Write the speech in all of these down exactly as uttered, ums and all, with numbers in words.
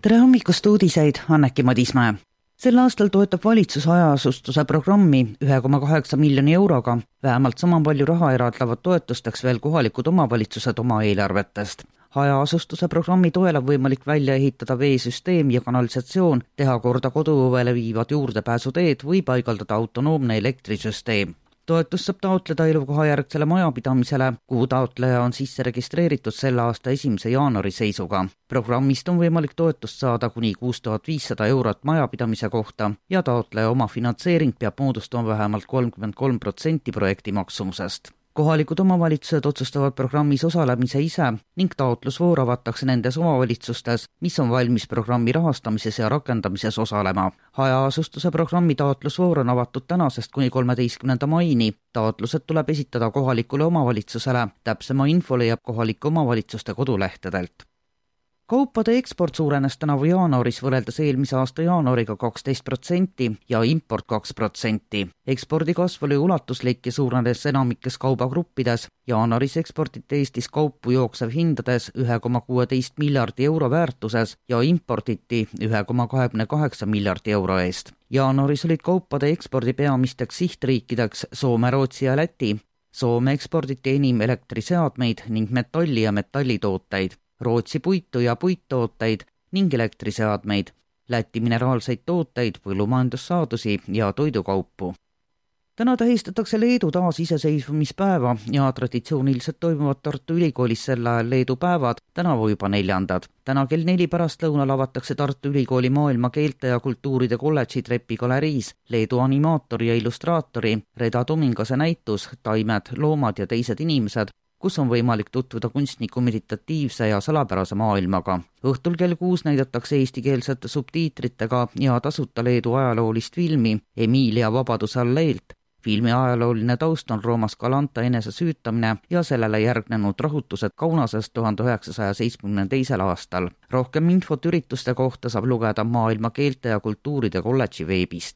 Tere hommikust uudiseid, Anneki Madismäe. Sel aastal toetab valitsus hajaasustuse programmi üks koma kaheksa miljoni euroga. Vähemalt sama palju raha eraldavad toetusteks veel kohalikud omavalitsused oma eelarvetest. Hajaasustuse programmi toel on võimalik välja ehitada veesüsteem ja kanalisatsioon, teha korda koduõuele viivad juurdepääsuteed või paigaldada autonoomne elektrisüsteem. Toetus saab taotleda elukoha järgsele majapidamisele, kuhu taotleja on sisse registreeritud selle aasta esimese jaanuari seisuga. Programmist on võimalik toetust saada kuni kuus tuhat viissada eurot majapidamise kohta ja taotleja oma finantseering peab moodustama vähemalt kolmkümmend kolm protsenti projekti maksumusest. Kohalikud omavalitsused otsustavad programmis osalemise ise ning taotlusvoor avatakse nendes omavalitsustes, mis on valmis programmi rahastamises ja rakendamises osalema. Hajaasustuse programmi taotlusvoor on avatud tänasest kuni kolmeteistkümnenda maini. Taotlused tuleb esitada kohalikule omavalitsusele, täpsema info leiab kohalike omavalitsuste kodulehtedelt. Kaupade eksport suurenes tänavu jaanuaris võrreldes eelmise aasta jaanuariga kaksteist protsenti ja import kaks protsenti. Ekspordi kasv oli ulatuslik ja suurenes enamikes kaubagruppides. Jaanuaris eksportiti Eestis kaupu jooksev hindades üks koma kuusteist miljardi euro väärtuses ja importiti üks koma kakskümmend kaheksa miljardi euro eest. Jaanuaris olid kaupade ekspordi peamisteks sihtriikideks Soome, Rootsi ja Läti. Soome eksporditi enim elektriseadmeid ning metalli ja metallitooteid. Rootsi puitu ja puittooteid ning elektriseadmeid, Läti mineraalseid tooteid, põllumajandussaadusi ja toidukaupu. Täna tähistatakse Leedu taas iseseisvumispäeva ja traditsiooniliselt toimuvad Tartu Ülikoolis sel ajal Leedu päevad, tänavu juba neljandad. Täna kell neli pärastlõunal avatakse Tartu Ülikooli maailma keelte ja kultuuride kolledži Trepi galeriis Leedu animaatori ja illustraatori Reda Tomingase näitus Taimed, loomad ja teised inimesed, kus on võimalik tutvuda kunstniku meditatiivse ja salapärase maailmaga. Õhtul kell kuus näidatakse eestikeelsete subtiitritega ja tasuta Leedu ajaloolist filmi Emilia vabaduse alleilt. Filmi ajalooline taust on Roomas Galanta enese süütamine ja sellele järgnenud rahutused Kaunasest tuhande üheksasaja seitsmekümne teisel aastal. Rohkem infot ürituste kohta saab lugeda maailma keelte ja kultuuride kolledži veebist.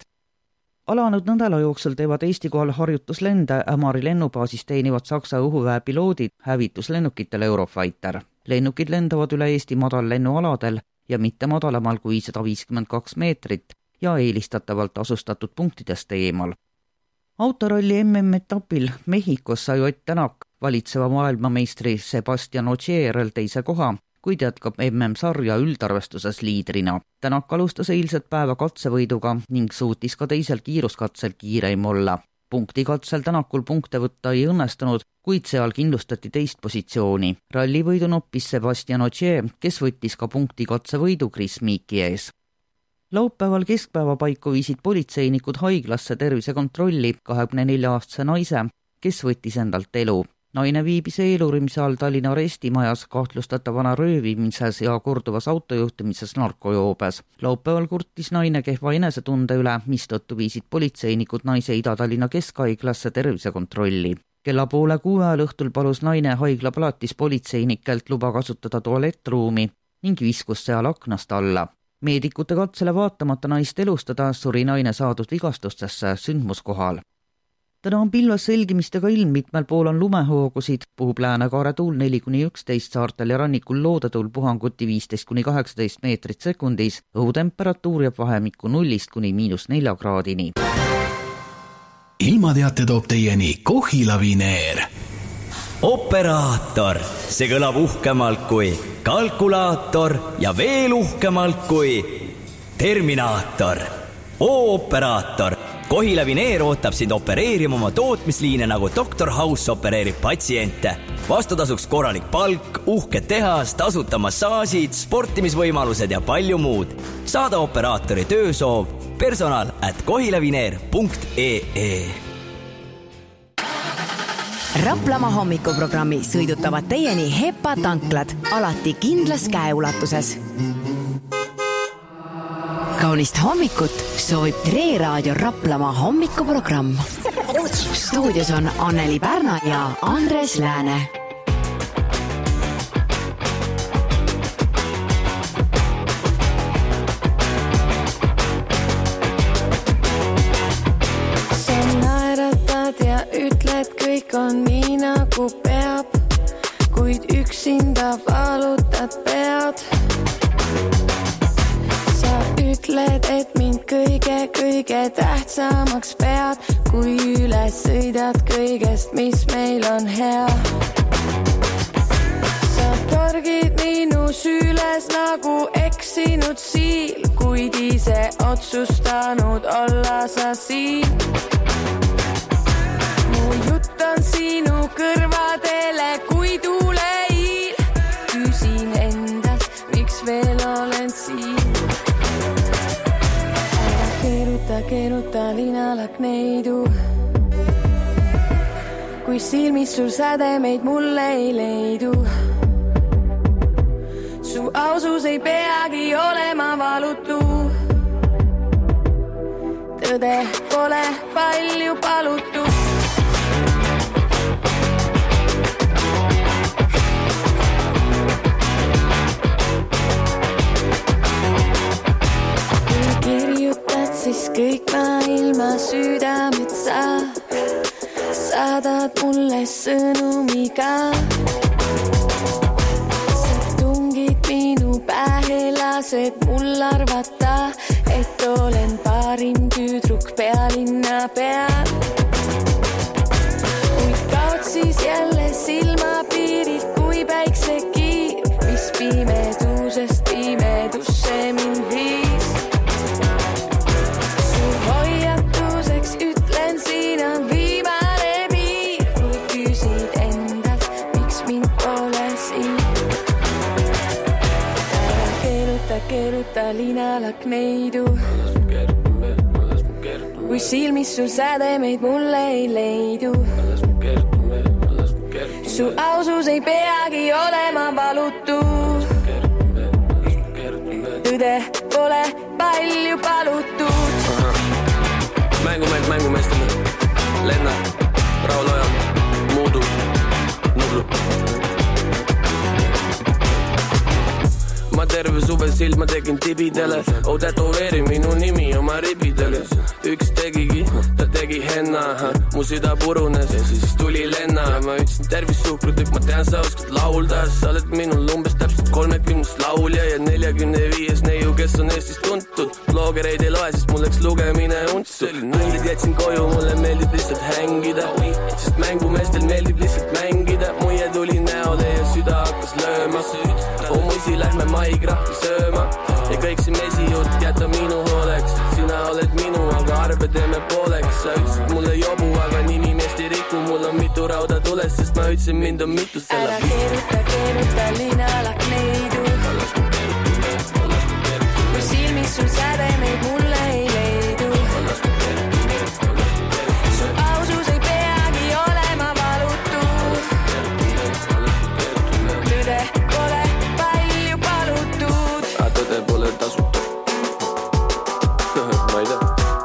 Alanud nädala jooksul teevad Eesti kohal harjutuslende Ämari lennubaasis teenivad Saksa õhuväe piloodid hävituslennukitele Eurofighter. Lennukid lendavad üle Eesti madallennualadel ja mitte madalamal kui sada viiskümmend kaks meetrit ja eelistatavalt asustatud punktidest eemal. Autoralli M M-etapil Mehhikos sai Ott Tänak valitseva maailmameistri Sebastian Ogier teise koha, kuid jätkab M M-sarja üldarvestuses liidrina. Tänak alustas eilset päeva katsevõiduga ning suutis ka teisel kiiruskatsel kiireim olla. Punktikatsel Tänakul punkte võtta ei õnnestunud, kuid seal kindlustati teist positsiooni. Rallivõidu noppis Sebastian Ogier, kes võttis ka punktikatsevõidu Chris Meeki ees. Laupäeval keskpäeva paiku viisid politseinikud haiglasse tervisekontrolli kahekümne nelja aastase naise, kes võttis endalt elu. Naine viibis eelurimise all Tallinna arestimajas kahtlustatavana röövimises ja korduvas autojuhtimises narkojoobes. Laupäeval kurtis naine kehva enesetunde üle, mistõttu viisid politseinikud naise Ida-Tallinna keskhaiglasse tervisekontrolli. Kella poole kuue ajal õhtul palus naine haiglapalatis politseinikelt luba kasutada tualettruumi ning viskus seal aknast alla. Meedikute katsele vaatamata naist elustada suri naine saadud vigastustesse sündmuskohal. Täna on pilves selgimistega ilm, mitmel pool on lumehoogusid, puhub läänekaare tuul neli kuni üksteist, saartel ja rannikul loodetuul puhanguti viisteist kuni kaheksateist meetrit sekundis, õhutemperatuur jääb vahemikku nullist kuni miinus nelja kraadini. Ilmateate toob teieni Kohila Vineer. Operaator, see kõlab uhkemalt kui kalkulaator ja veel uhkemalt kui terminaator. O-operaator. Kohila Vineer ootab sind opereerima oma tootmisliine nagu doktor House opereerib patsiente. Vastutasuks korralik palk, uhked tehas, tasuta massaasid, sportimisvõimalused ja palju muud. Saada operaatori töösoov personal at kohilavineer punkt ee. Raplamaa hommikuprogrammi sõidutavad teieni Hepa tanklad, alati kindlas käeulatuses. Kaunist hommikut soovib Tre Raadio Raplamaa hommikuprogramm. Stuudios on Anneli Pärna ja Andres Lääne. Sa naeratad ja ütled, kõik on nii nagu peab, kuid üksinda valutad pead. ütled, et mind kõige, kõige tähtsamaks pead, kui üles sõidad kõigest, mis meil on hea. Sa torgid minu süles nagu eksinud siil, kuid ise otsustanud olla sa siin. Mu jutt on sinu kõrvadele kui tuuleiil, küsin endalt, miks veel olen siin. Ära keeruta, keeruta linalak neidu, kui silmis sul sädemeid mulle ei leidu. Su ausus ei peagi olema valutu, tõde pole palju palutud. Siis kõik maailma südamed sa saadad mulle sõnumiga. Sa tungid minu pähe, lased mul arvata, et olen parim tüdruk pealinna peal. Kuid kaot siis jälle silmapiirilt kui päiksekiir, mis pimedusest pimedusse mind viis. Keeruta linalak neidu, kui silmis sul sädemeid mulle ei leidu. Su ausus ei peagi olema valutu, tõde pole palju palutud. Mängumehed mängumeestele, Lenna, Raul Oja, Muudu, Nublu. Ma terve suve silma tegin tibidele, oh tätoveeri minu nimi oma ribidele. Üks tegigi, ta tegi henna, mu süda purunes ja siis tuli Lenna. Ma ütlesin tervis suhkrutükk, ma tean sa oskad laulda. Sa oled minul umbes täpselt kolmekümnes laulja ja neljakümne viies neiu, kes on Eestis tuntud. Bloggereid ei loe, sest mul läks lugemine untsu. Nullid jätsin koju, mulle meeldib lihtsalt hängida, sest mängumeestel meeldib lihtsalt mängida. Muie tuli näole ja süda hakkas lööma. Oh muisi, lähme maigrahvi sööma ja kõik see mesijutt jäta minu hooleks. Sina oled minu, aga arve teeme pooleks. Sa ütlesid mulle jobu, aga nimi meest ei riku. Mul on mitu rauda tules, sest ma ütlesin mind on mitu selle. Ära keeruta, keeruta linalak neidu, kui silmis sul sädemeid mulle ei leidu. Su ausus ei peagi olema valutu, tõde pole palju palutud. A tõde pole tasuta. Ma ei tea.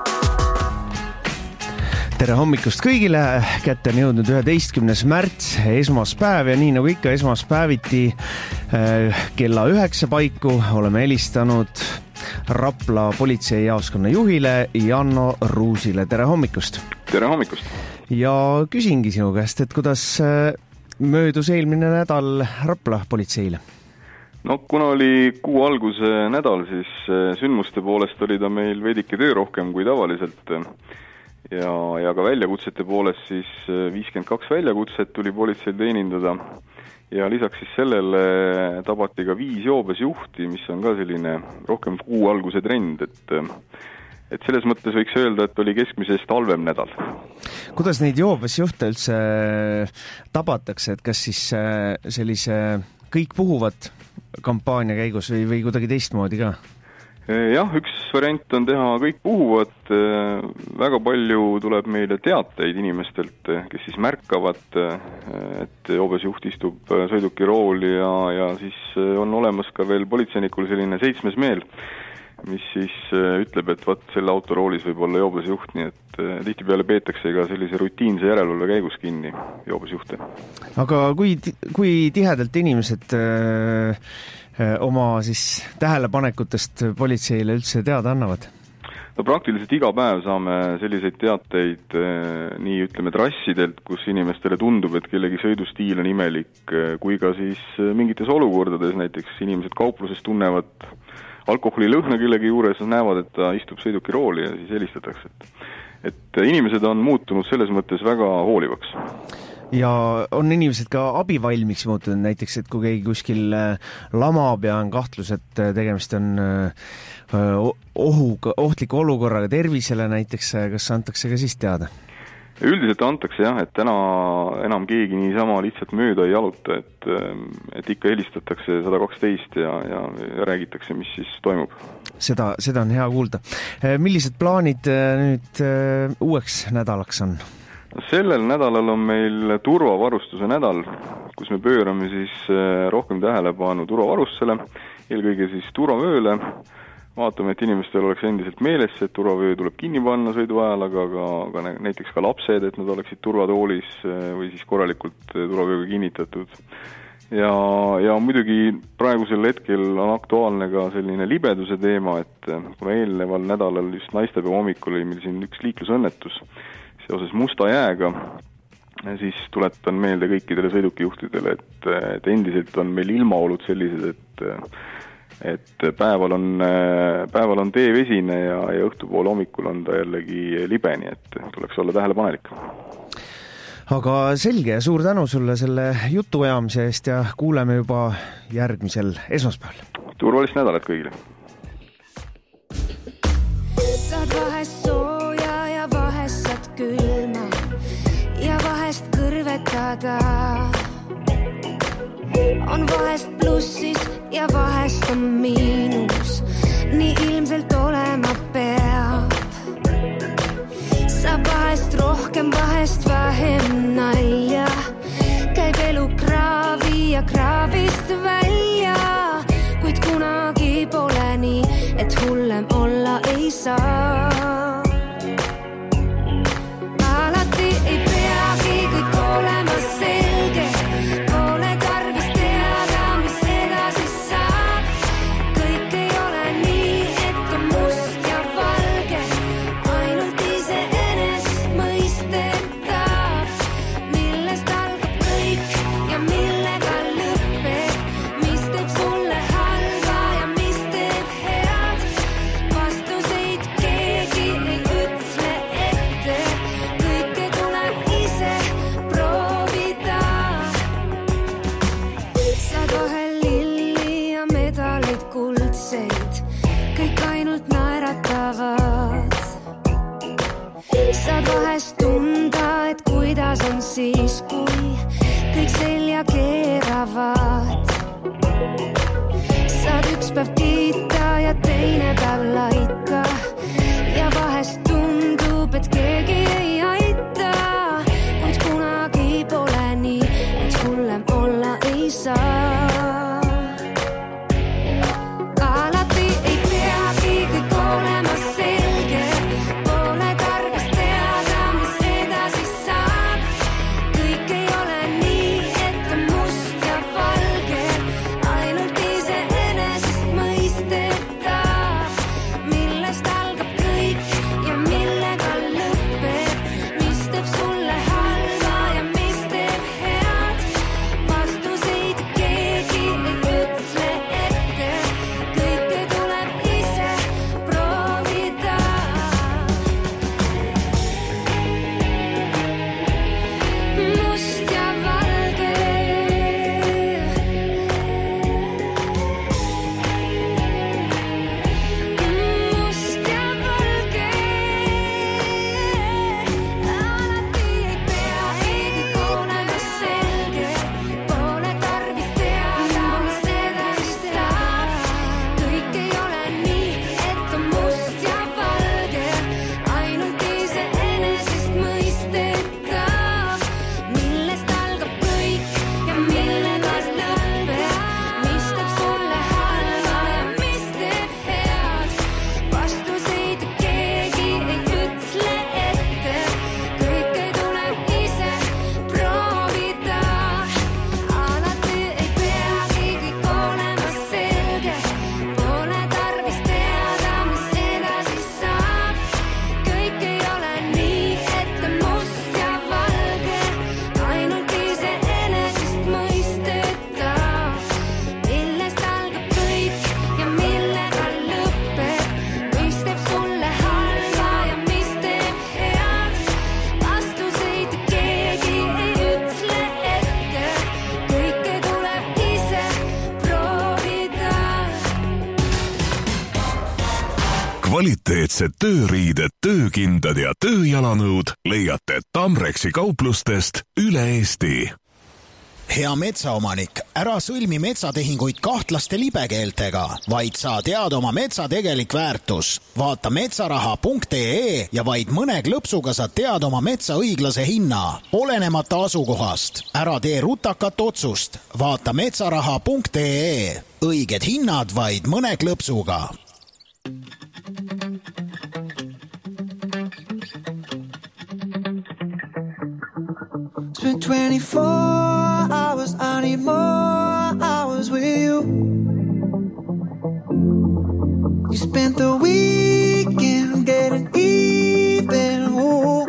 Tere hommikust kõigile, kätte on jõudnud üheteistkümnes märts, esmaspäev ja nii nagu ikka esmaspäeviti äh, kella üheksa paiku oleme helistanud Rapla politseijaoskonna juhile Janno Ruusile. Tere hommikust! Tere hommikust! Ja küsingi sinu käest, et kuidas äh, möödus eelmine nädal Rapla politseile? No kuna oli kuu alguse nädal, siis äh, sündmuste poolest oli ta meil veidike töö rohkem kui tavaliselt. Ja, ja ka väljakutsete poolest siis viiskümmend kaks väljakutset tuli politseil teenindada ja lisaks siis sellele tabati ka viis joobes juhti, mis on ka selline rohkem kuu alguse trend, et, et selles mõttes võiks öelda, et oli keskmisest halvem nädal. Kuidas neid joobes juhte üldse tabatakse, et kas siis sellise kõik puhuvad kampaania käigus või, või kuidagi teistmoodi ka? Jah, üks variant on teha kõik puhuvad, väga palju tuleb meile teateid inimestelt, kes siis märkavad, et joobes juht istub sõidukirooli ja, ja siis on olemas ka veel politseinikul selline seitsmes meel, mis siis ütleb, et vaat selle autoroolis võib olla joobes juht, nii et tihtipeale peetakse ka sellise rutiinse järelevalve käigus kinni joobes juhte. Aga kui, kui tihedalt inimesed öö, oma siis tähelepanekutest politseile üldse teada annavad? No praktiliselt iga päev saame selliseid teateid nii ütleme trassidelt, kus inimestele tundub, et kellegi sõidustiil on imelik, kui ka siis mingites olukordades, näiteks inimesed kaupluses tunnevad alkoholi lõhna kellegi juures, näevad, et ta istub sõiduki rooli ja siis helistatakse. Et, et inimesed on muutunud selles mõttes väga hoolivaks. Ja on inimesed ka abivalmiks muutunud, näiteks, et kui keegi kuskil lamab ja on kahtlus, et tegemist on ohuga, ohtliku olukorraga tervisele näiteks, kas antakse ka siis teada? Üldiselt antakse jah, et täna enam keegi niisama lihtsalt mööda ei jaluta, et, et ikka helistatakse sada kaksteist ja, ja, ja räägitakse, mis siis toimub. Seda, seda on hea kuulda. Millised plaanid nüüd uueks nädalaks on? Sellel nädalal on meil turvavarustuse nädal, kus me pöörame siis rohkem tähelepanu turvavarustusele, eelkõige siis turvavööle. Vaatame, et inimestel oleks endiselt meeles, et turvavöö tuleb kinni panna sõidu ajal, aga ka, ka näiteks ka lapsed, et nad oleksid turvatoolis või siis korralikult turvavööga kinnitatud. Ja, ja muidugi praegusel hetkel on aktuaalne ka selline libeduse teema, et kuna eelneval nädalal just naistepäeva hommikul oli meil siin üks liiklusõnnetus seoses musta jääga, siis tuletan meelde kõikidele sõidukijuhtidele, et, et endiselt on meil ilmaolud sellised, et, et päeval on, päeval on tee vesine ja, ja õhtupool hommikul on ta jällegi libeni, et tuleks olla tähelepanelik. Aga selge, suur tänu sulle selle jutu ajamise eest ja kuuleme juba järgmisel esmaspäeval. Turvalist nädalat kõigile. Saad vahest sooja ja vahest saad külma ja vahest kõrvetada. On vahest plussis ja vahest on miinus, nii ilmselt olema peab. Saab vahest rohkem, vahest vähem nalja, käib elu kraavi ja kraavist välja, kuid kunagi pole nii, et hullem olla ei saa. Alati ei peagi kõik olema selge, pole tarvis teada, mis edasi saab. Kõik ei ole nii, et on must ja valge, ainult ise enesest mõistetav, millest algab kõik ja millega lõpeb, mis teeb sulle halva ja mis teeb head. Vastuseid keegi ei ütle ette, kõike tuleb ise proovida. Saad vahel lilli ja medaleid kuldseid, kõik ainult naeratavad. Saad vahest tunda, et kuidas on siis, kui kõik selja keeravad. Saad üks päev kiita ja teine päev laika ja vahest tundub, et keegi ei aita, kuid kunagi pole nii, et hullem olla ei saa. Alati ei peagi kõik olema selge, pole tarvis teada, mis edasi saab. Kõik ei ole nii, et on must ja valge, ainult ise enesest mõistetav, Kvaliteetsed tööriided, töökindad ja tööjalanõud leiate Tamrexi kauplustest üle Eesti. Hea metsaomanik, ära sõlmi metsatehinguid kahtlaste libekeeltega, vaid sa tead oma metsa tegelik väärtus. Vaata metsaraha punkt ee ja vaid mõne klõpsuga sa tead oma metsa õiglase hinna, olenemata asukohast. Ära tee rutakat otsust. Vaata metsaraha punkt ee. Õiged hinnad vaid mõne klõpsuga. Spent twenty-four hours, I need more hours with you. You spent the weekend getting even. Ooh.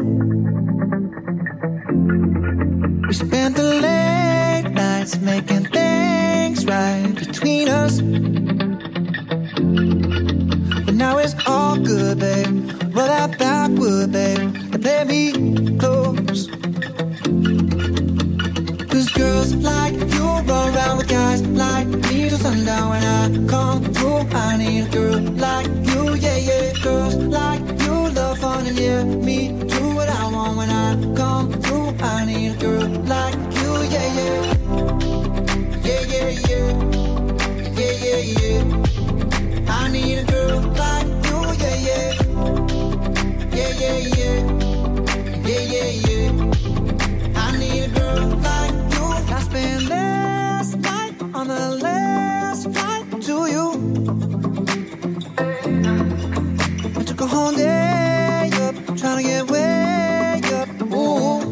We spent the late nights making things right between us. But now it's all good, babe. Roll that backward, babe, and play me close. Cause girls like you run around with guys like me till sundown. When I come through, I need a girl like you, yeah, yeah. Girls like you love fun and yeah, me do what I want. When I come through, I need a girl like you, yeah, yeah. Yeah, yeah, yeah. Yeah, yeah, yeah. I need a girl like you, yeah, yeah. Yeah, yeah, yeah. Yeah, yeah, yeah. I need a girl like you. I spent last night on the last flight to you. I took a whole day up, trying to get way up. Ooh.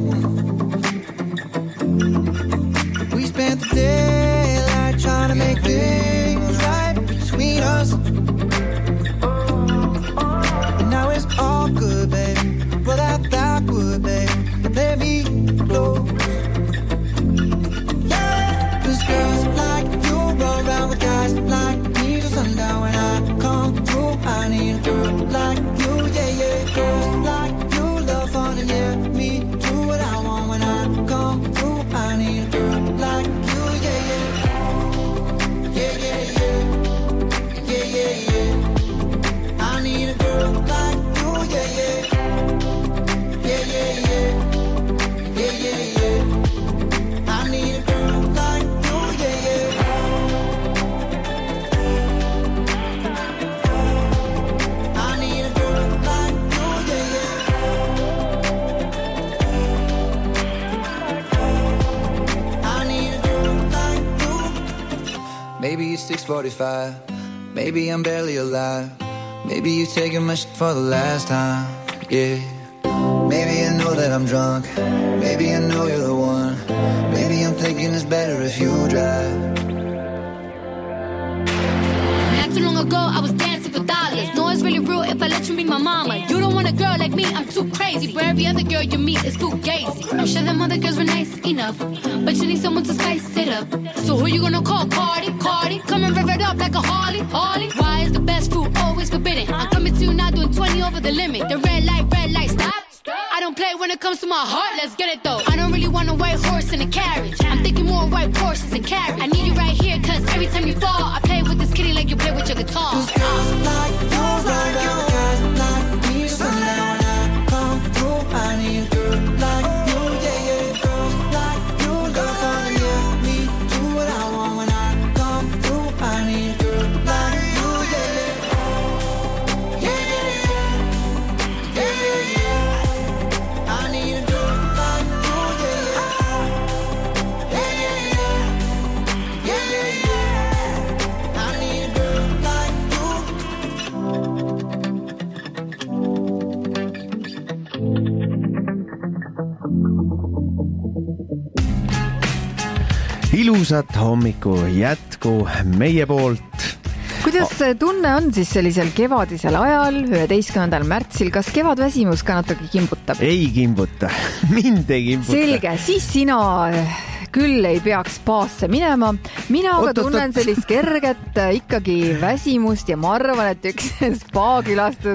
We spent the daylight trying to make things right between us. But now it's all good, babe. Roll that backward, babe, and play me close. Yeah, cause girls like you run around with guys like me till sundown. When I come through, I need a girl like you, yeah, yeah. Girls like you love fun and yeah, me do what I want. When I come through, I need a girl like you, yeah, yeah. Yeah, yeah, yeah. Yeah, yeah, yeah. I need a girl like you, yeah, yeah. Yeah, yeah, yeah. Yeah, yeah, yeah. I need a girl like you, yeah, yeah. I need a girl like you, yeah, yeah. I need a girl like you. Maybe it's six forty-five. Maybe I'm barely alive. Maybe you're taking my shit for the last time. Yeah. Maybe I know that I'm drunk. Maybe I know you're the one. Maybe I'm thinking it's better if you drive. Not too long ago, I was dancing for dollars. No, it's really real if I let you meet my mama. You don't want a girl like me, I'm too crazy. But every other girl you meet is fugazi. I'm sure them other girls were nice enough, but you need someone to spice it up. So who you gonna call? Cardi, Cardi. Come and rev it up like a Harley, Harley. Why is the best food always forbidden? I'm coming to you now doing twenty over the limit. The red light, red light, stop. I don't play when it comes to my heart, let's get it though. I don't really want a white horse in a carriage. I'm thinking more white horses and carriage. I need you right here, cause every time you fall, I play with this kitty like you play with your guitar. Cause girls like you run around with guys like me till sundown. When I come through, I need a girl like you, yeah, yeah. Girls like you love fun and yeah, me do what I want. When I come through, I need a girl like you, yeah, yeah. Yeah, yeah, yeah. Yeah, yeah, yeah. I need a girl like you, yeah, yeah. Yeah, yeah, yeah. Yeah, yeah, yeah. I need a girl like you. Ilusat hommiku jätku meie poolt. Kuidas tunne on siis sellisel kevadisel ajal, üheteistkümnendal märtsil, kas kevadväsimus ka natuke kimbutab? Ei kimbuta, mind ei kimbuta. Selge, siis sina küll ei peaks spaasse minema. Mina aga tunnen sellist kerget ikkagi väsimust ja ma arvan, et üks spaakülastus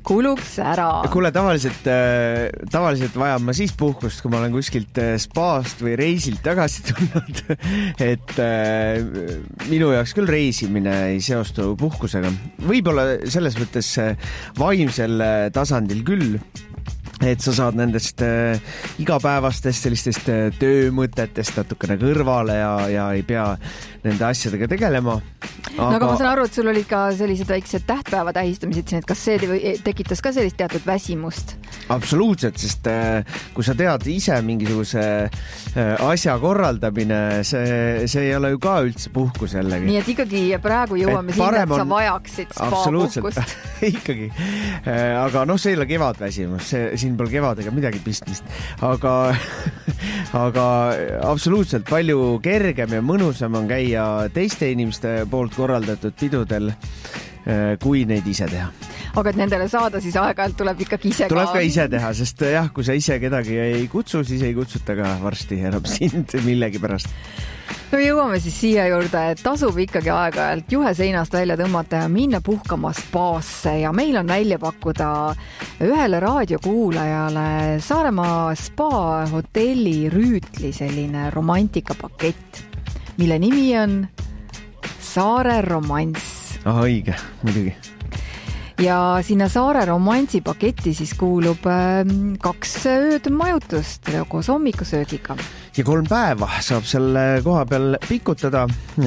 kuluks ära. Kuule, tavaliselt, tavaliselt vajan ma siis puhkust, kui ma olen kuskilt spaast või reisilt tagasi tulnud. Et minu jaoks küll reisimine ei seostu puhkusega. Võib-olla selles mõttes vaimsel tasandil küll, et sa saad nendest äh, igapäevastest sellistest äh, töömõtetest natukene kõrvale ja, ja ei pea nende asjadega tegelema. Aga... No aga ma saan aru, et sul olid ka sellised väiksed tähtpäeva tähistamised siin, et kas see tekitas ka sellist teatud väsimust? Absoluutselt, sest äh, kui sa tead ise mingisuguse äh, asja korraldamine, see, see ei ole ju ka üldse puhkus jällegi. Nii et ikkagi praegu jõuame siin, et sa vajaksid spa puhkust. ikkagi. Äh, aga noh, see ei ole kevadväsimus, see, siin pole kevadega midagi pistmist. Aga, aga absoluutselt palju kergem ja mõnusam on käia teiste inimeste poolt korraldatud pidudel, kui neid ise teha. Aga et nendele saada, siis aeg-ajalt tuleb ikkagi ise tuleb ka. ka ise teha, sest jah, kui sa ise kedagi ei kutsu, siis ei kutsuta ka varsti enam sind millegi pärast. No jõuame siis siia juurde, et tasub ikkagi aeg-ajalt juhe seinast välja tõmmata ja minna puhkama spaasse ja meil on välja pakkuda ühele raadiokuulajale Saaremaa spa hotelli Rüütli selline romantikapakett, mille nimi on Saare romanss. Ah, õige, muidugi. Ja sinna Saare romansi paketti siis kuulub kaks ööd majutust koos hommikusöögiga. Ja kolm päeva saab selle koha peal pikutada,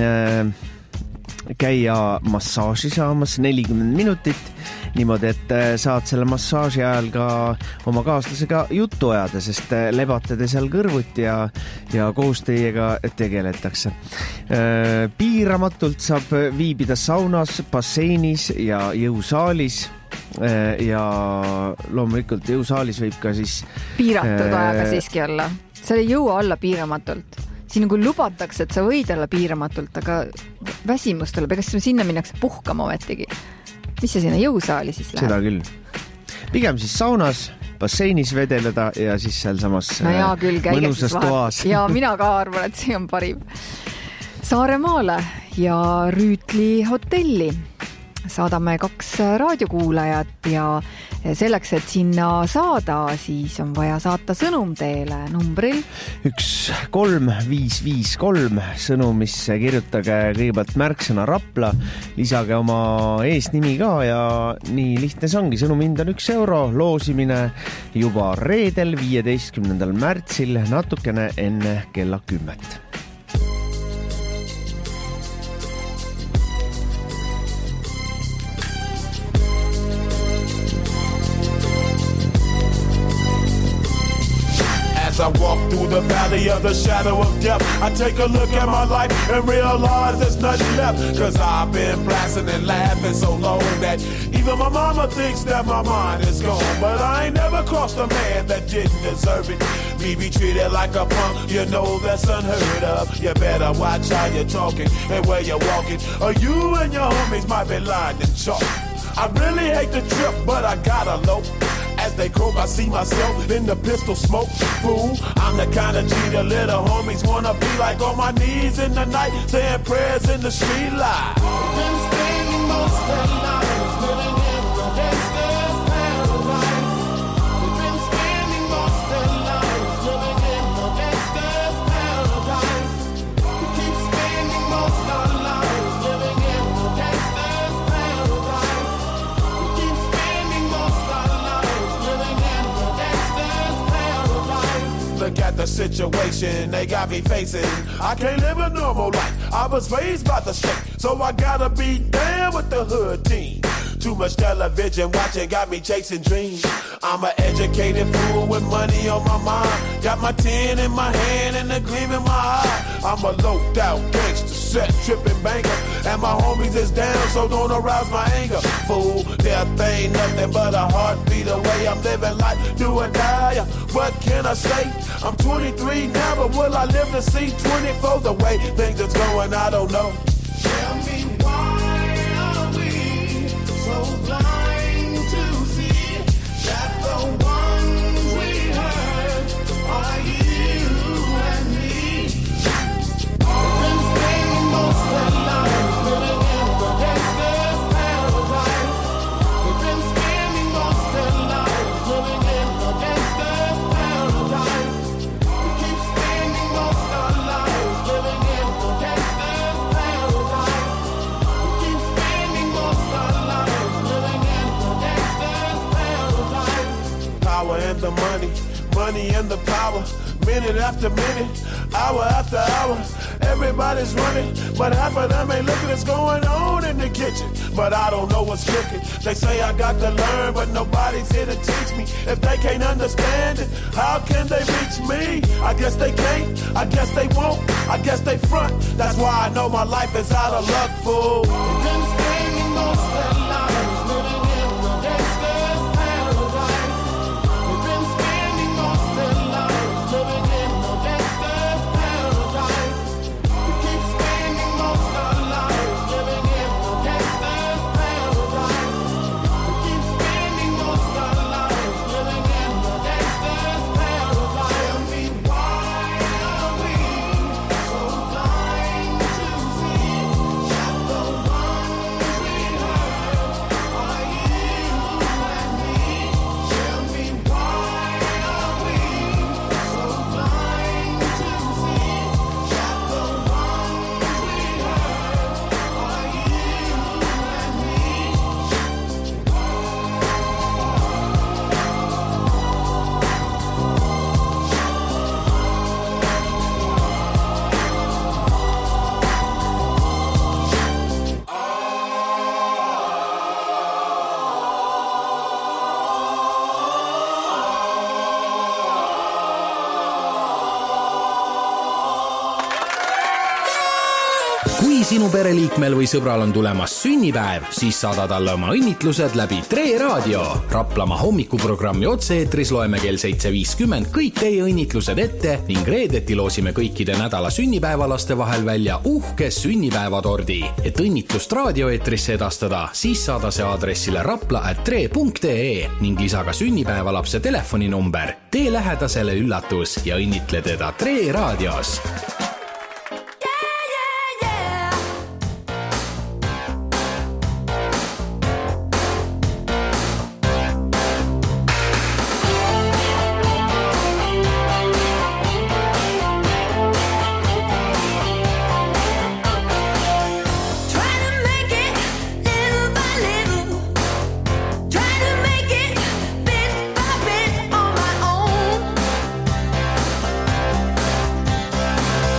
käia massaaži saamas nelikümmend minutit, niimoodi, et saad selle massaaži ajal ka oma kaaslasega juttu ajada, sest lebate te seal kõrvuti ja, ja koos teiega tegeletakse. Piiramatult saab viibida saunas, basseinis ja jõusaalis ja loomulikult jõusaalis võib ka siis piiratud äh, ajaga siiski olla. Seal ei jõua alla piiramatult. Siin nagu lubatakse, et sa võid olla piiramatult, aga väsimus tuleb, ega sinna minnakse puhkama ometigi. Mis see sinna jõusaali siis läheb? Seda küll. Pigem siis saunas, basseinis vedeleda ja siis seal samas no jaa, küll, mõnusas toas. Ja mina ka arvan, et see on parim. Saaremaale ja Rüütli hotelli saadame kaks raadiokuulajat ja selleks, et sinna saada, siis on vaja saata sõnum teele numbril üks kolm viis viis kolm sõnumisse kirjutage kõigepealt märksõna Rapla, lisage oma eesnimi ka ja nii lihtne see ongi. Sõnum hind on üks euro, loosimine juba reedel viieteistkümnendal märtsil natukene enne kella kümmet. As I walk through the valley of the shadow of death, I take a look at my life and realize there's nothing left. Cause I've been blasting and laughing so long that even my mama thinks that my mind is gone. But I ain't never crossed a man that didn't deserve it. Me be treated like a punk, you know that's unheard of. You better watch how you're talking and where you're walking, or you and your homies might be lying in chalk. I really hate the trip, but I gotta low. As they croak, I see myself in the pistol smoke. Fool, I'm the kind of G the little homies wanna be like, on my knees in the night, saying prayers in the street light. Been spending most of the lives living in the gangster's paradise. We've been spending most of the lives living in the gangster's paradise. We keep spending most of our lives living in the gangster's paradise. We keep spending most of our lives living in the gangster's paradise. Look at the situation they got me facing. I can't live a normal life. I was raised by the state, so I gotta be down with the hood team. Too much television watching got me chasing dreams. I'm an educated fool with money on my mind. Got my tin in my hand and a gleam in my eye. I'm a loped out gangster, set tripping banker, and my homies is down, so don't arouse my anger. Fool, death ain't nothing but a heartbeat away. I'm living life, do or die. What can I say? I'm twenty-three now, but will I live to see twenty-four? The way things are going, I don't know. Tell me why are we so blind to see that the ones we hurt are you and me? We've been spending most of our lives living in the gangster's paradise. We've been spending most after minute, hour after hour. Everybody's running, but half of them ain't looking what's going on in the kitchen. But I don't know what's cooking. They say I got to learn, but nobody's here to teach me. If they can't understand it, how can they reach me? I guess they can't, I guess they won't, I guess they front. That's why I know my life is out of luck, fool. We've been spending most of their lives living in the gangster's paradise. We've been spending most of their lives living in the gangster's paradise. We keep spending most of our lives living in the gangster's paradise. We keep spending most of our lives living in the gangster's paradise. Tell me why are we so blind to see that the ones we hurt are you and me? Tell me why are we so blind to see that the ones we hurt are you and me? Kui sinu pereliikmel või sõbral on tulemas sünnipäev, siis saada talle oma õnnitlused läbi Tre Raadio. Raplamaa hommikuprogrammi otse-eetris loeme kell seitse viiskümmend kõik teie õnnitlused ette ning reedeti loosime kõikide nädala sünnipäevalaste vahel välja uhke sünnipäevatordi. Et õnnitlust raadioeetrisse edastada, siis saada see aadressile rapla at tre punkt ee ning lisa ka sünnipäevalapse telefoninumber. Tee lähedasele üllatus ja õnnitle teda Tre Raadios. Bit by bit on my own.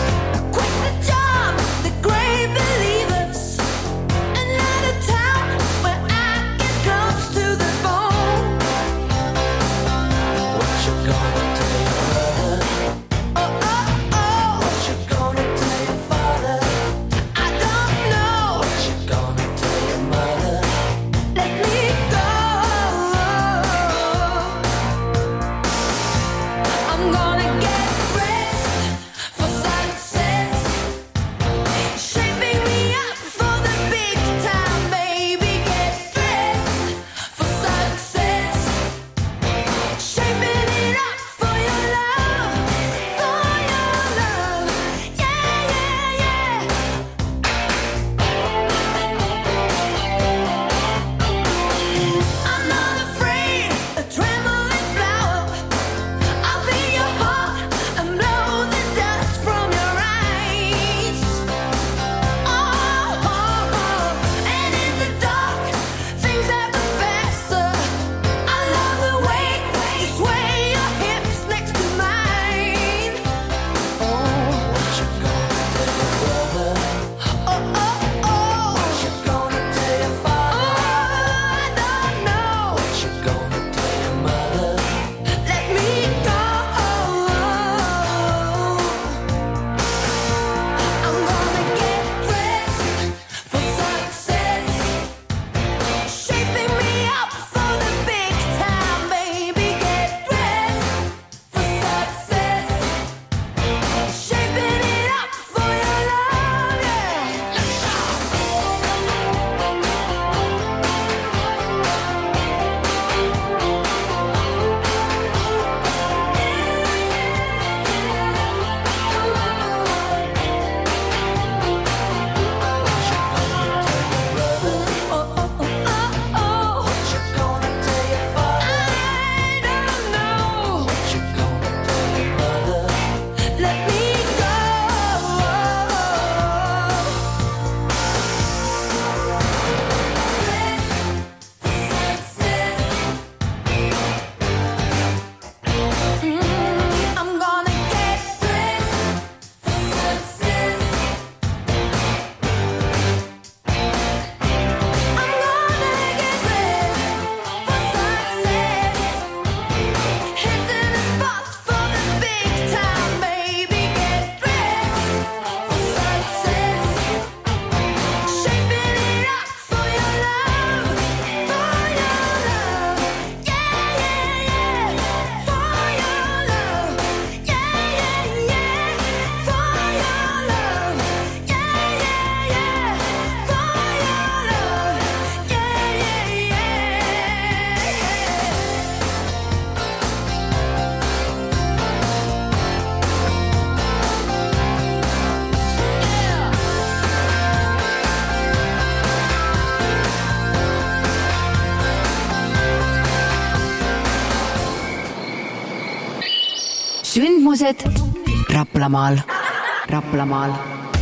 uudised Raplamaal. Raplamaal.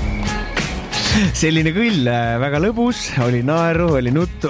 Selline küll, väga lõbus, oli naeru, oli nuttu.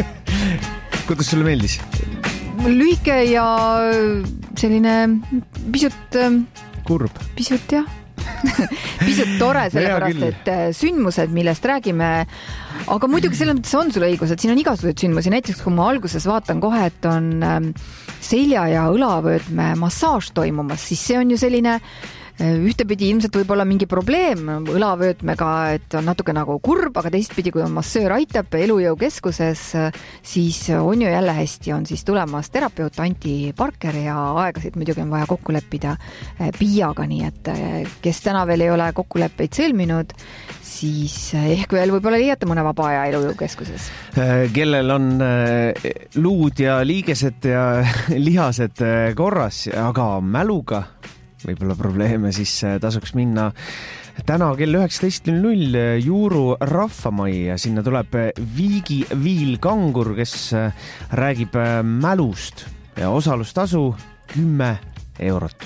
Kuidas sulle meeldis? Lühike ja selline pisut... Kurb. Pisut, jah. Pisut tore, sellepärast, et sündmused, millest räägime, aga muidugi selles mõttes on sul õigus, et siin on igasuguseid sündmusi. Näiteks, kui ma alguses vaatan kohe, et on selja ja õlavöötme massaaž toimumas, siis see on ju selline ühtepidi ilmselt võib olla mingi probleem õlavöötmega, et on natuke nagu kurb, aga teistpidi, kui on massöör aitab elujõukeskuses, siis on ju jälle hästi, on siis tulemas terapeut Anti Parker ja aegasid muidugi on vaja kokku leppida Piaga, nii et kes täna veel ei ole kokkuleppeid sõlminud, siis ehk veel võib-olla leiate mõne vaba aja elujõukeskuses. Kellel on luud ja liigesed ja lihased korras, aga mäluga võib-olla probleeme, siis tasuks minna täna kell üheksateist null null Juuru rahvamai ja sinna tuleb Viigi Viil Kangur, kes räägib mälust ja osalustasu kümme eurot.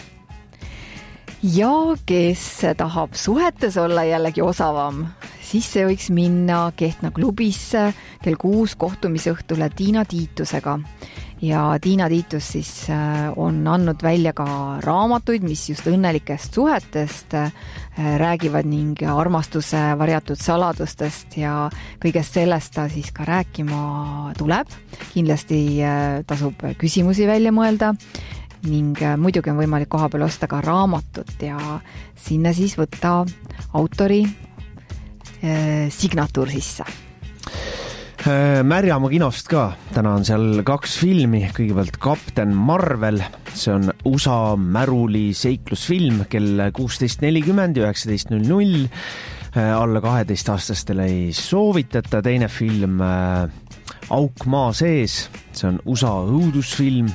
Ja kes tahab suhetes olla jällegi osavam, siis see võiks minna Kehtna klubisse kell kuus kohtumisõhtule Tiina Tiitusega. Ja Tiina Tiitus siis on andnud välja ka raamatuid, mis just õnnelikest suhetest räägivad ning armastuse varjatud saladustest ja kõigest sellest ta siis ka rääkima tuleb. Kindlasti tasub küsimusi välja mõelda ning muidugi on võimalik koha peal osta ka raamatut ja sinna siis võtta autori signatuur sisse. Märjamaa kinost ka, täna on seal kaks filmi, kõigepealt Kapten Marvel, see on U S A märuli seiklusfilm kell kuusteist nelikümmend, üheksateist null null, alla kaheteist aastastele ei soovitata, teine film Auk maa sees, see on U S A õudusfilm,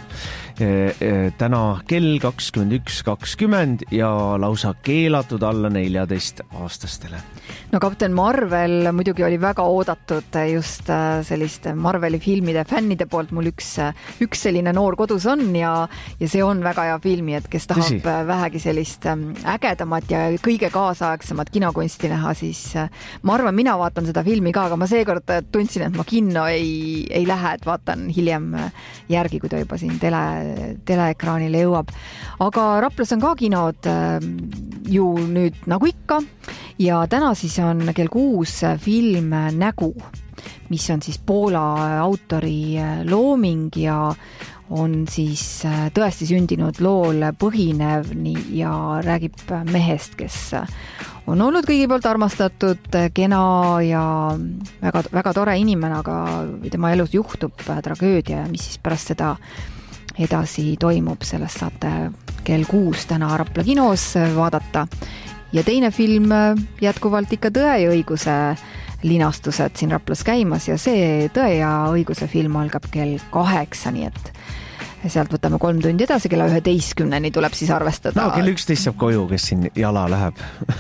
täna kell kakskümmend üks kakskümmend ja lausa keelatud alla neljateist aastastele. No Kapten Marvel muidugi oli väga oodatud just selliste Marveli filmide fännide poolt. Mul üks, üks selline noor kodus on ja, ja see on väga hea filmi, et kes tahab Tõsi. vähegi sellist ägedamat ja kõige kaasaegsemat kinokunsti näha, siis ma arvan, mina vaatan seda filmi ka, aga ma seekord tundsin, et ma kinno ei, ei lähe, et vaatan hiljem järgi, kui ta juba siin tele, teleekraanile jõuab. Aga Raplas on ka kinod ju nüüd nagu ikka ja täna siis on kell kuus film Nägu, mis on siis Poola autori looming ja on siis tõesti sündinud lool põhinev ja räägib mehest, kes on olnud kõigi poolt armastatud, kena ja väga, väga tore inimene, aga tema elus juhtub tragöödia ja mis siis pärast seda edasi toimub, sellest saate kell kuus täna Rapla kinos vaadata. Ja teine film jätkuvalt ikka Tõe ja õiguse linastused siin Raplas käimas ja see Tõe ja õiguse film algab kell kaheksa, nii et sealt võtame kolm tundi edasi, kella üheteistkümneni tuleb siis arvestada. No, kell üksteist saab koju, kes siin jala läheb.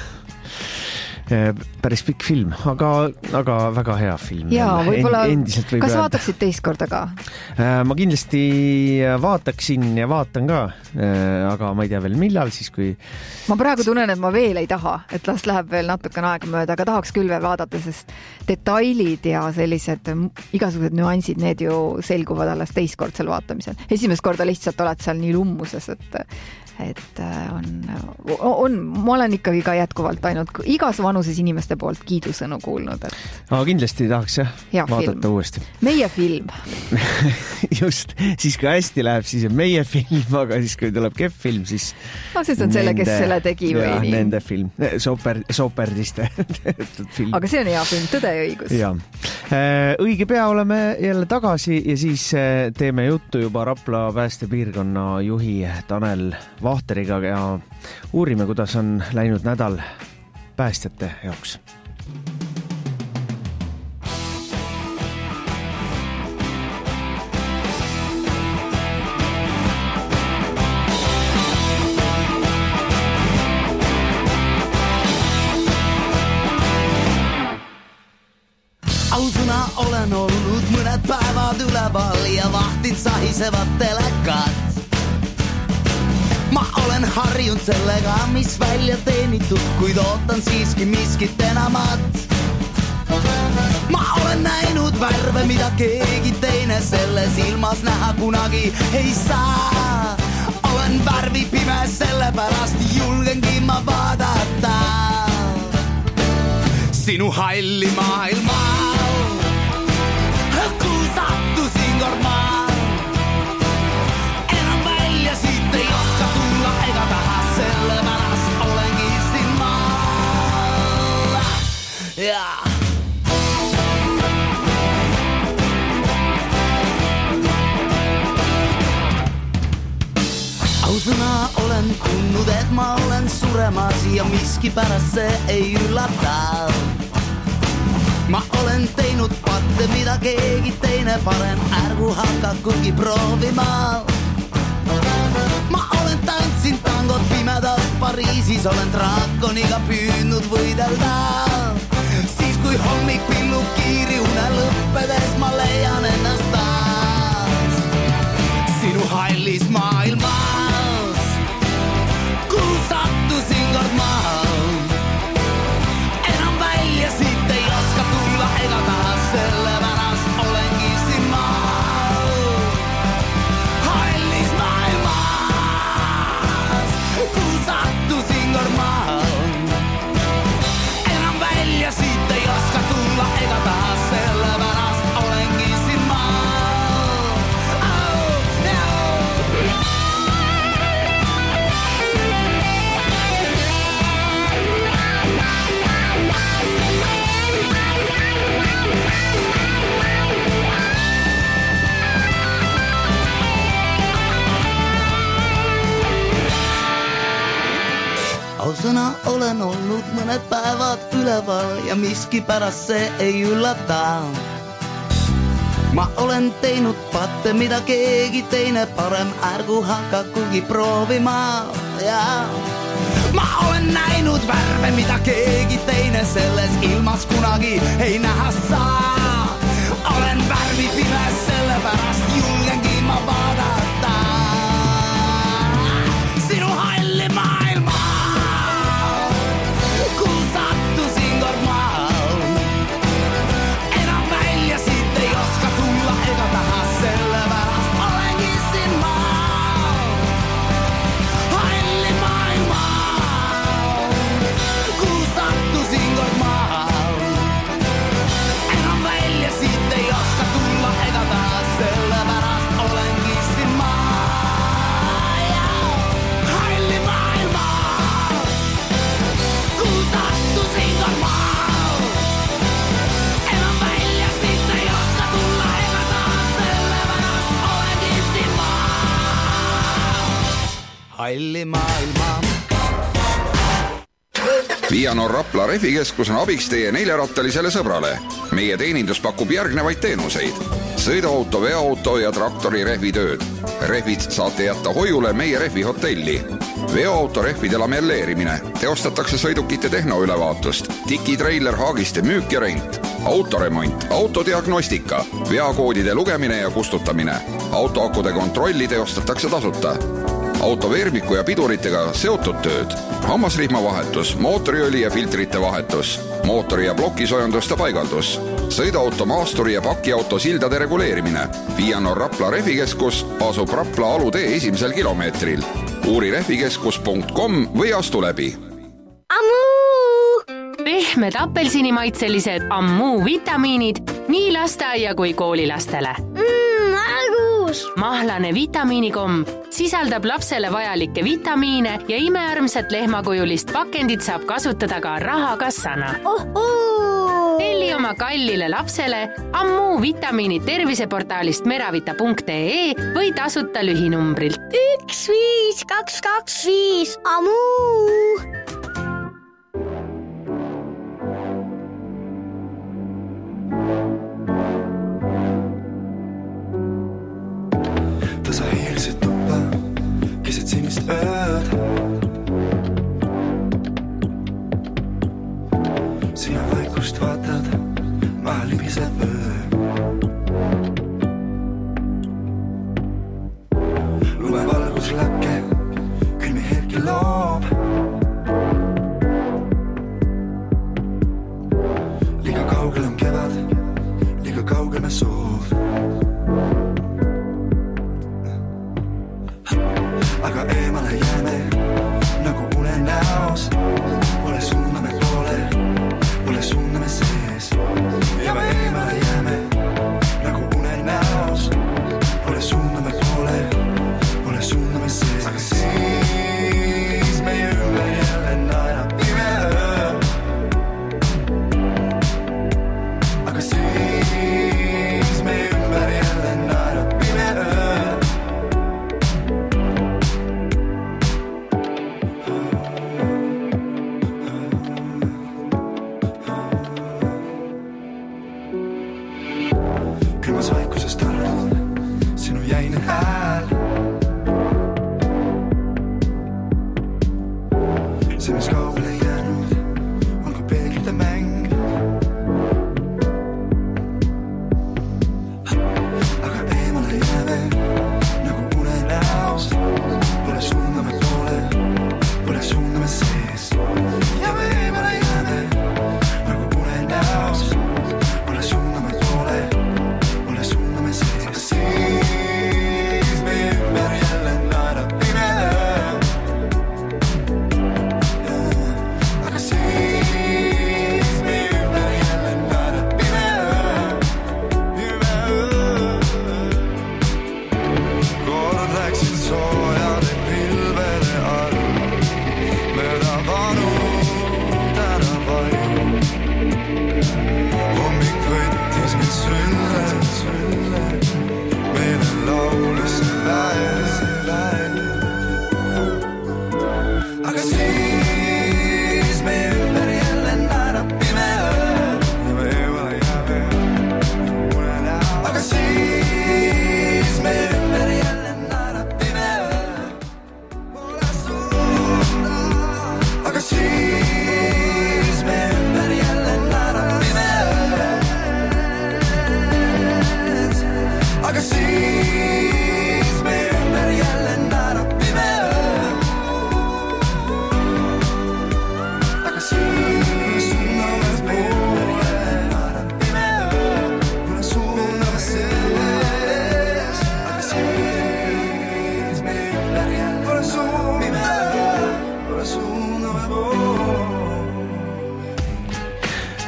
Päris pikk film, aga, aga väga hea film. Jaa, võib-olla, Endiselt võib kas öelda. Vaataksid teist korda ka? Ma kindlasti vaataksin ja vaatan ka, aga ma ei tea veel millal, siis kui... Ma praegu tunnen, et ma veel ei taha, et las läheb veel natukene aega mööda, aga tahaks küll veel vaadata, sest detailid ja sellised igasugused nüansid, need ju selguvad alles teiskordsel vaatamisel. Esimest korda lihtsalt oled seal nii lummuses, et et on, on, ma olen ikkagi ka jätkuvalt ainult igas vanuses inimeste poolt kiidusõnu kuulnud. Et... Aga kindlasti tahaks jah, Hea vaadata film. uuesti. Meie film. Just, siis kui hästi läheb, siis on meie film, aga siis kui tuleb kehv film, siis... No, siis on selle, kes selle tegi või ja, nii. Nende film, Soper, Soperdiste film. Aga see on hea film, Tõde ja õigus. Ja. Õige pea oleme jälle tagasi ja siis teeme juttu juba Rapla päästepiirkonna juhi Tanel Vahteriga ja uurime, kuidas on läinud nädal päästjate jaoks. Ausuna olen ollut mõned päevad üleval ja vahtin sahisevad telekat. ma olen harjunud sellega, mis välja teenitud, kuid ootan siiski miskit enamat. Ma olen näinud värve, mida keegi teine selles ilmas näha kunagi ei saa. Olen värvi pime, sellepärast julgengi ma vaadata sinu halli maailma. Kuhu sattusin kord ma enam välja siit ei oska tulla ega taha, sellepärast olengi siin maal. Yeah. Ausõna olen tundnud, et ma olen suremas ja miski pärast see ei üllata. Ma olen teinud patte, mida keegi teine parem ärgu hakakugi proovima. Ma olen tantsinud tangot pimedas Pariisis, olen draakoniga püüdnud võidelda. Siis kui hommik pillub kiiri une lõppedes, ma leian ennast taas sinu hallis maailmas. Kuhu sattusin kord maal enam välja siit ei oska tulla ega taha, sellepärast olengi siin maal hallis maailmas. Kuhu sattusin kord maal enam välja siit ei oska tulla ega taha, sellepärast olengi siin maal. Ausõna olen olnud mõned päevad üleval ja miski pärast see ei üllata. Ma olen teinud patte, mida keegi teine parem ärgu hakakugi proovima. Ja ma olen näinud värve, mida keegi teine selles ilmas kunagi ei näha saa. Olen värvi pime, sellepärast julgengi ma vaadata sinu halli maailma. Kuhu sattusin kord maal enam välja siit ei oska tulla ega taha, sellepärast olengi siin maal halli maailma. Kuhu sattusin kord maal enam välja siit ei oska tulla ega taha, sellepärast olengi siin maal halli maailma. Kuhu sattusin kord maal enam välja siit ei oska tulla ega taha, sellepärast olengi siin maal halli maailma. Vianor Rapla rehvikeskus on abiks teie neljarattalisele sõbrale. Meie teenindus pakub järgnevaid teenuseid. Sõiduauto, veoauto ja traktori rehvitööd. Rehvid saate jätta hoiule meie rehvihotelli. Veoauto rehvide lamelleerimine. Teostatakse sõidukite tehnoülevaatust. Tiki-trailer, haagiste müük ja rent. Autoremont, autodiagnostika, veakoodide lugemine ja kustutamine. Autoakude kontrolli teostatakse tasuta. Auto veermiku ja piduritega seotud tööd. Hammasrihma vahetus, mootoriõli ja filtrite vahetus. Mootori ja plokisojanduste paigaldus. Sõiduauto, maasturi ja pakiauto sildade reguleerimine. Vianor Rapla rehvikeskus asub Rapla alutee esimesel kilomeetril. Uuri rehvikeskus punkt com või astu läbi. Pehmed apelsinimaitselised Ammuu vitamiinid nii lasteaia kui koolilastele. Mmm, argus! Mahlane vitamiinikomm sisaldab lapsele vajalikke vitamiine ja imearmsat lehmakujulist pakendit saab kasutada ka rahakassana. Ohoo! Telli oma kallile lapsele Ammuu vitamiinid terviseportaalist meravita punkt ee või tasuta lühinumbrilt. üks viis kaks kaks viis Ammuu! Ta sai hiilset tuppa, keset sinist ööd. Sina vaikust vaatad, maha libiseb öö. Lumevalgus lakke,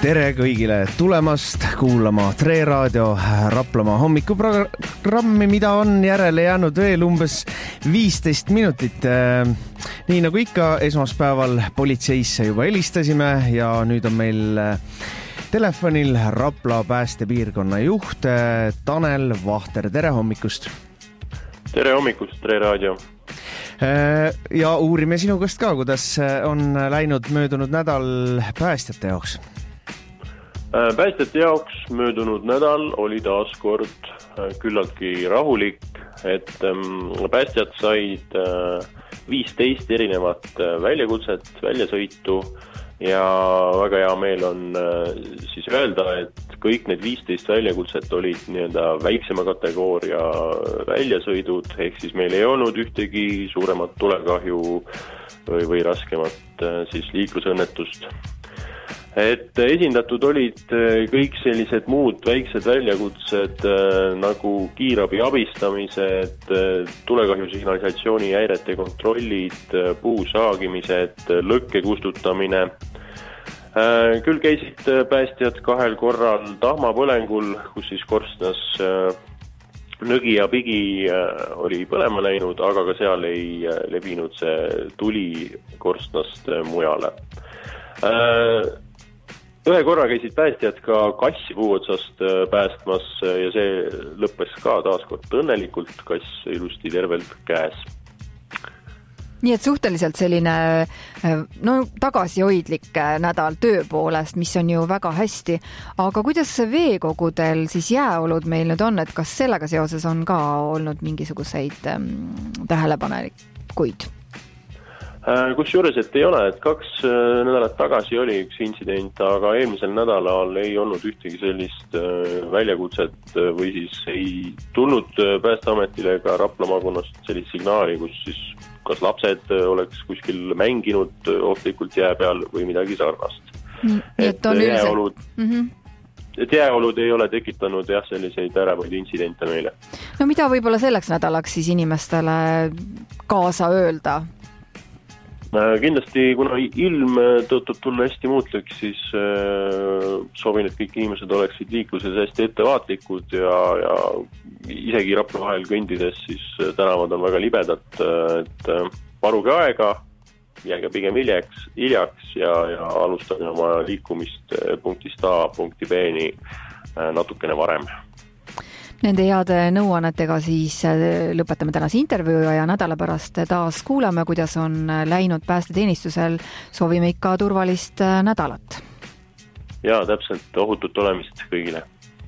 tere kõigile tulemast kuulama Tre Raadio Raplamaa hommikuprogrammi, mida on järele jäänud veel umbes viisteist minutit. Nii nagu ikka, esmaspäeval politseisse juba helistasime ja nüüd on meil telefonil Rapla päästepiirkonna juht Tanel Vahter. Tere hommikust! Tere hommikust, Tre Raadio! Ja uurime sinu käest ka, kuidas on läinud möödunud nädal päästjate jaoks? Päästjate jaoks möödunud nädal oli taas kord küllaltki rahulik, et päästjad said viisteist erinevat väljakutset, väljasõitu ja väga hea meel on siis öelda, et kõik need viisteist väljakutset olid nii-öelda väiksema kategooria väljasõidud, ehk siis meil ei olnud ühtegi suuremat tulekahju või, või raskemat siis liiklusõnnetust. Et esindatud olid kõik sellised muud väiksed väljakutsed nagu kiirabi abistamised, tulekahju signalisatsiooni häirete kontrollid, puu saagimised, lõkke kustutamine. Küll käisid päästjad kahel korral tahmapõlengul, kus siis korstnas nõgi ja pigi oli põlema läinud, aga ka seal ei levinud see tuli korstnast mujale. Ühe korra käisid päästjad ka kassi puu otsast päästmas ja see lõppes ka taaskord õnnelikult, kass ilusti tervelt käes. Nii et suhteliselt selline no, tagasihoidlik nädal töö poolest, mis on ju väga hästi. Aga kuidas veekogudel siis jääolud meil nüüd on, et kas sellega seoses on ka olnud mingisuguseid tähelepanekuid? Kus juures, et ei ole, et kaks nädalat tagasi oli üks intsident, aga eelmisel nädalal ei olnud ühtegi sellist väljakutset või siis ei tulnud Päästeametile ka Rapla maakonnast sellist signaali, kus siis kas lapsed oleks kuskil mänginud ohtlikult jää peal või midagi sarnast. Nii, et, et, jääolud, mm-hmm. et jääolud ei ole tekitanud jah, selliseid ärevaid intsidente meile. No mida võib-olla selleks nädalaks siis inimestele kaasa öelda? Kindlasti, kuna ilm tõotab tulla hästi muutlik, siis soovin, et kõik inimesed oleksid liikluses hästi ettevaatlikud ja, ja isegi Rapla vahel kõndides, siis tänavad on väga libedad, et varuge aega, jääge pigem hiljaks, hiljaks ja, ja alustage oma liikumist punktist A punkti B-ni natukene varem. Nende heade nõuannetega siis lõpetame tänase intervjuu ja nädala pärast taas kuulame, kuidas on läinud päästeteenistusel. Soovime ikka turvalist nädalat. Ja täpselt ohutut olemist kõigile.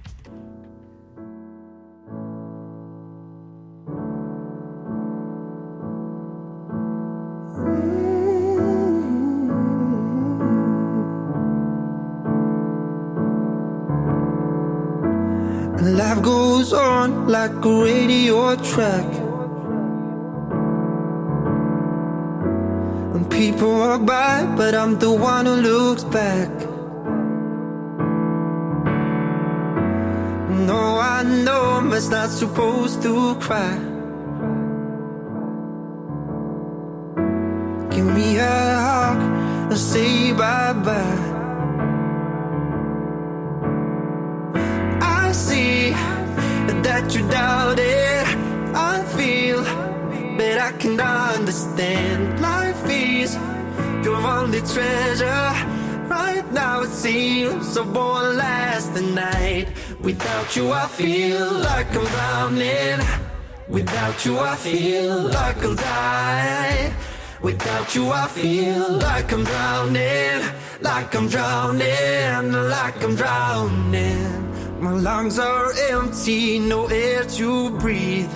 Life goes on like a radio track, and people walk by, but I'm the one who looks back. No, I know I'm just not supposed to cry. Give me a hug and say bye-bye. See that you doubt it, I feel, but I can understand. Life is your only treasure. Right now it seems so won't last the night. Without you I feel like I'm drowning. Without you I feel like I'll die. Without you I feel like I'm drowning. Like I'm drowning, like I'm drowning. My lungs are empty, no air to breathe.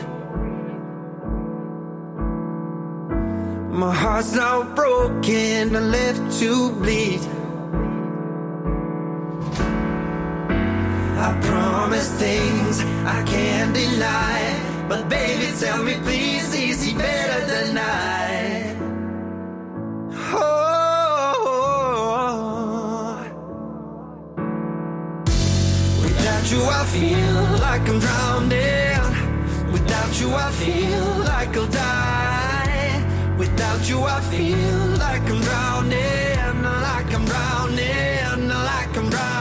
My heart's now broken and left to bleed. I promise things I can't deny, but baby tell me please, is he better than I? Oh, without you I feel like I'm drowning. Without you I feel like I'll die. Without you I feel like I'm drowning. Like I'm drowning. Like I'm drowning.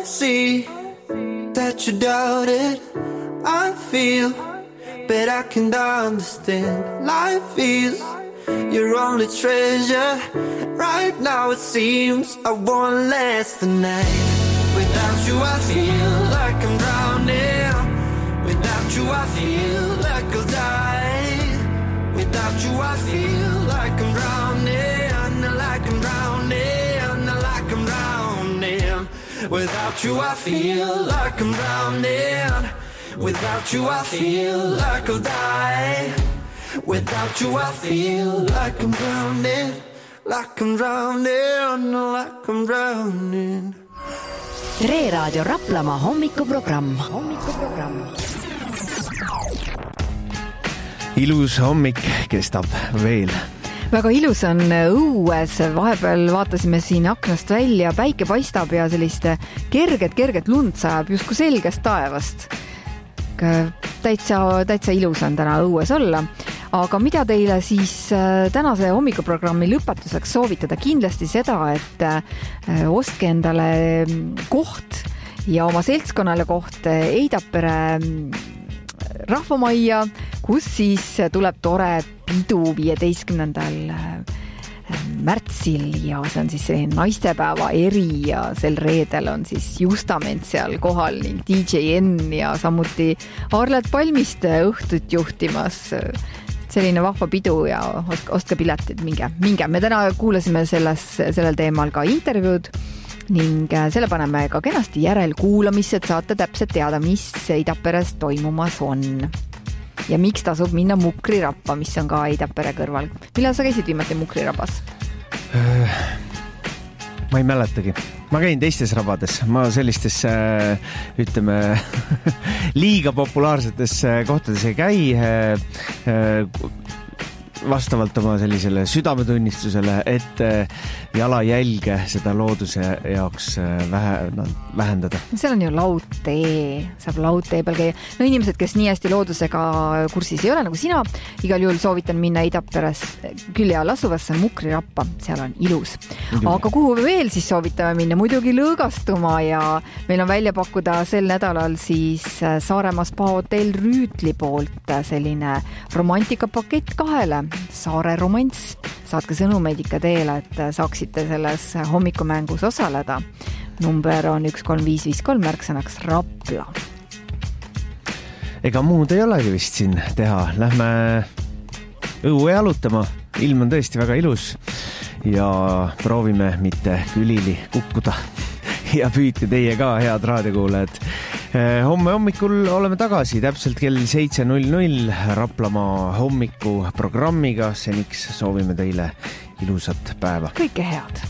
I see that you doubt it. I feel, but I can't understand. Life is your only treasure. Right now it seems I won't last the night. Without you I feel like I'm drowning. Without you I feel like I'll die. Without you I feel like I'm drowning. Like I'm drowning. Like I'm drowning. Without you I feel like I'm drowning. Without you I feel like I'll die. Without you I feel like I'm drowning. Like I'm drowning. Like I'm drowning. Tre Raadio Raplamaa hommikuprogramm. hommikuprogramm. Ilus hommik kestab veel. Väga ilus on õues, vahepeal vaatasime siin aknast välja, päike paistab ja selliste kerget, kerget lund sajab justkui selgest taevast. Täitsa, täitsa ilus on täna õues olla. Aga mida teile siis tänase hommikuprogrammi lõpetuseks soovitada? Kindlasti seda, et ostke endale koht ja oma seltskonnale koht Eidapere rahvamajja, kus siis tuleb tore pidu viieteistkümnendal märtsil ja see on siis selline naistepäeva eri ja sel reedel on siis Justament seal kohal ning D J N ja samuti Arlet Palmiste õhtut juhtimas. Selline vahva pidu ja ostke piletid, minge, minge. Me täna kuulasime selles, sellel teemal ka intervjuud ning selle paneme ka kenasti järelkuulamisse, et saate täpselt teada, mis Eidaperes toimumas on. Ja miks tasub minna Mukrirappa, mis on ka Eidapere kõrval. Millal sa käisid viimati Mukrirabas? Ma ei mäletagi. Ma käin teistes rabades. Ma sellistes, ütleme, liiga populaarsetes kohtades ei käi. Vastavalt oma sellisele südametunnistusele, et jalajälge seda looduse jaoks vähe, no, vähendada. Seal on ju laudtee, saab laudtee peal käia. No inimesed, kes nii hästi loodusega kursis ei ole nagu sina, igal juhul soovitan minna Eidaperes külje all asuvasse Mukrirappa, seal on ilus. Aga kuhu veel siis soovitame minna? Muidugi lõõgastuma ja meil on välja pakkuda sel nädalal siis Saaremaa spa hotell Rüütli poolt selline romantikapakett kahele. Saare romanss. Saatke sõnumeid ikka teele, et saaksite selles hommikumängus osaleda. Number on üks kolm viis viis kolm, märksõnaks Rapla. Ega muud ei olegi vist siin teha. Lähme õue jalutama. Ilm on tõesti väga ilus ja proovime mitte külili kukkuda. Ja püüdke teie ka, head raadiokuulajad. Homme hommikul oleme tagasi täpselt kell seitse null null Raplamaa hommikuprogrammiga. Seniks soovime teile ilusat päeva. Kõike head.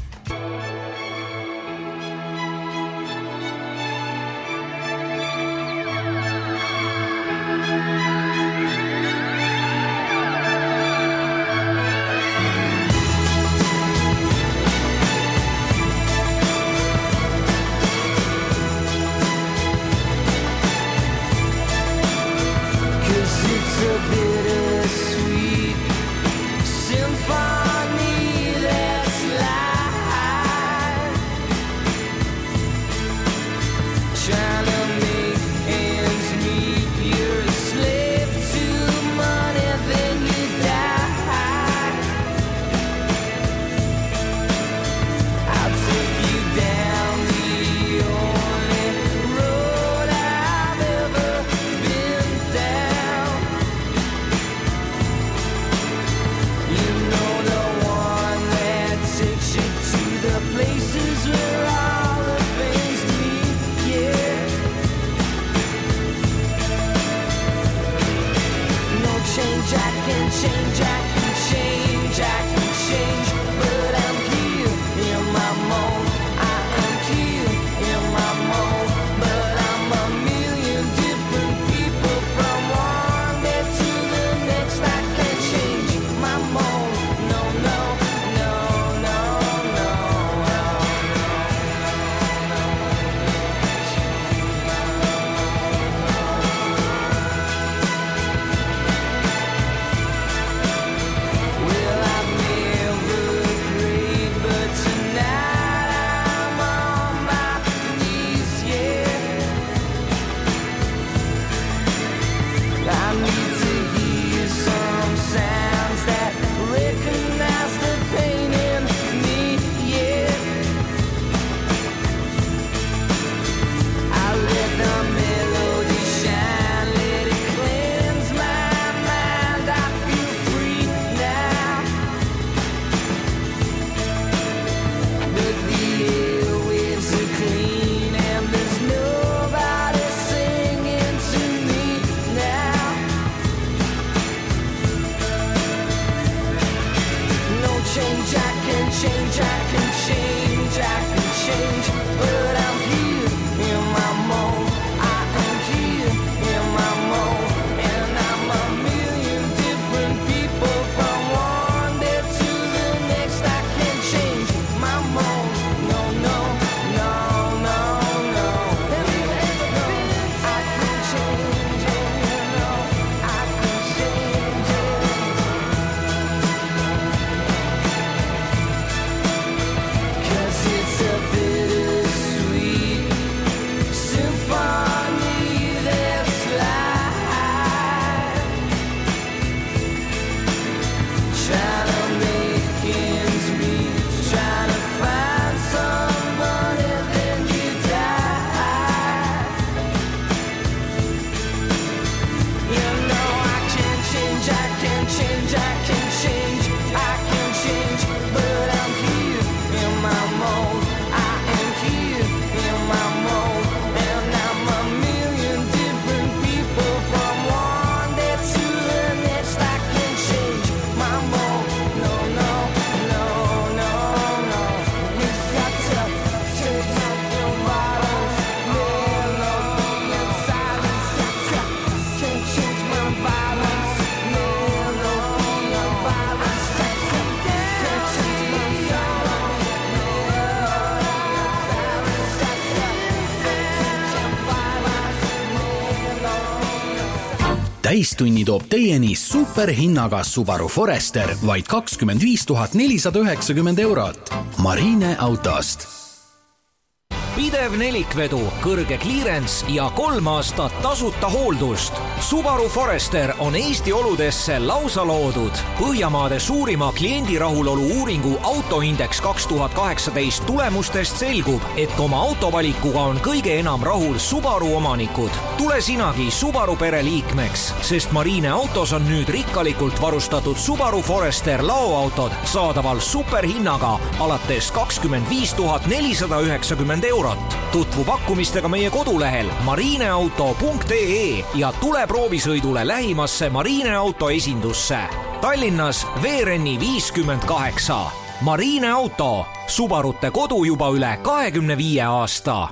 täistunni toob teieni superhinnaga Subaru Forester vaid kakskümmend viis tuhat nelisada üheksakümmend eurot. Marine Autost. Pidev nelikvedu, kõrge clearance ja kolm aastat tasuta hooldust. Subaru Forester on Eesti oludesse lausa loodud. Põhjamaade suurima kliendi rahulolu uuringu Autoindex kaks tuhat kaheksateist tulemustest selgub, et oma autovalikuga on kõige enam rahul Subaru omanikud. Tule sinagi Subaru pereliikmeks, sest Marine Autos on nüüd rikkalikult varustatud Subaru Forester laoautod saadaval superhinnaga alates kakskümmend viis tuhat nelisada üheksakümmend eurot. Tutvu pakkumistega meie kodulehel marineauto punkt ee ja tule proovisõidule lähimasse Marine Auto esindusse. Tallinnas Veerenni viiskümmend kaheksa. Marine Auto, Subarute kodu juba üle kahekümne viie aasta.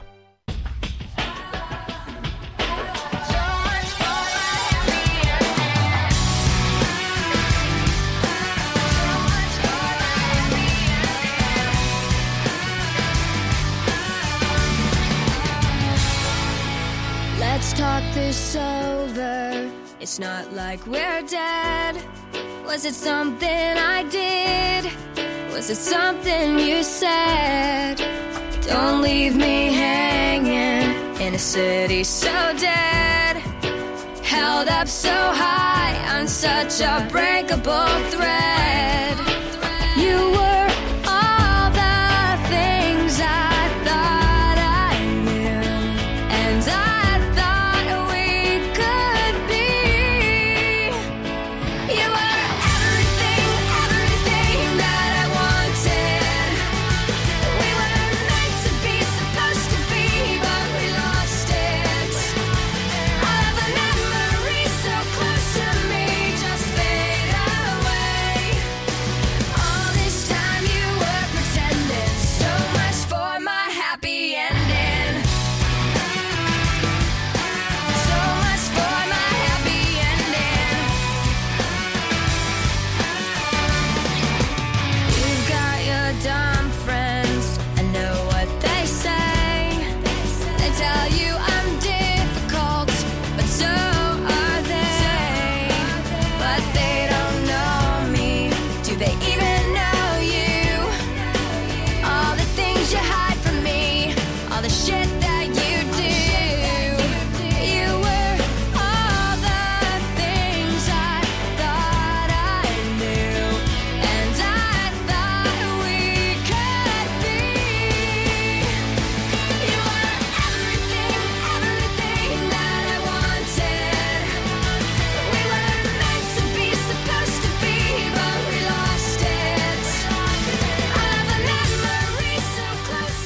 Let's talk this over. It's not like we're dead. Was it something I did? Was it something you said? Don't leave me hanging in a city so dead. Held up so high on such a breakable thread.